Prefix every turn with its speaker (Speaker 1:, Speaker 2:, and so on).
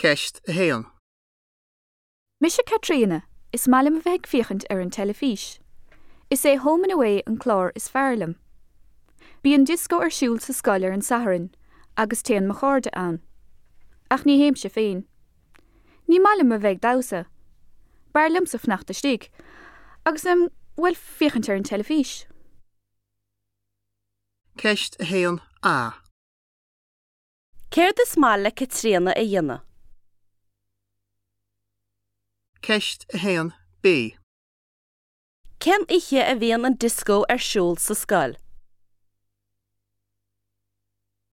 Speaker 1: Ceist a héan.
Speaker 2: Misha Katrina is malum bheith fichant an telefís. Is é home and away an chlár is fearlam. Bí an disco siúl sa scoilir an Saharan, agus téan macharda an. Ach ní héim se féin. Ní malum a bheith dausa. Bar limsaf nach de stig, agus well fichant an telefís.
Speaker 1: Ceist a héan A.
Speaker 3: Céir de smála Katrina a dhéana.
Speaker 1: Ceist a héan B.
Speaker 3: Cén ihe a bhíon an disco siúl sa scoil.